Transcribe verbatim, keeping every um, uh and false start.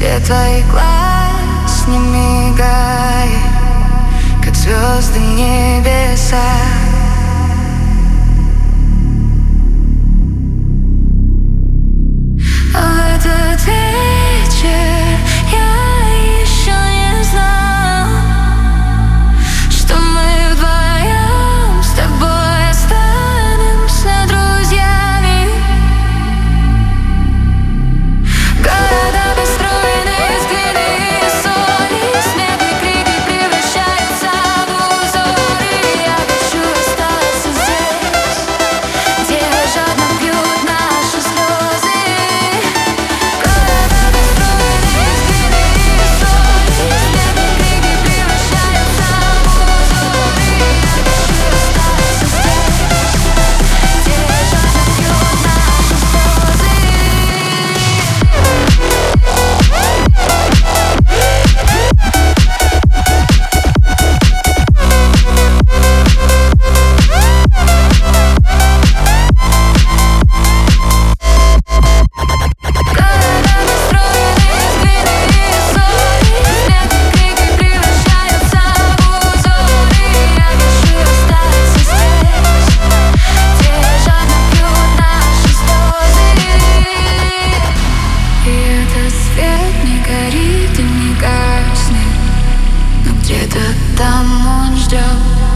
Свет твоих глаз не мигает, как звезды небеса. В этот вечер я еще не знал, что мы вдвоем с тобой останемся друзьями. Города построены из глины и соли, смех и крики превращаются в узоры. Я хочу остаться здесь, где жадно пьют наши слезы. Города построены из глины и соли, смех и крики превращаются в узоры. Я хочу остаться здесь, где жадно пьют наши слезы. Города построены из глины и соли, смех и крики превращаются в узоры. Я хочу остаться здесь, где жадно пьют наши слезы. И этот свет не горит и не гаснет, но где-то там он ждет.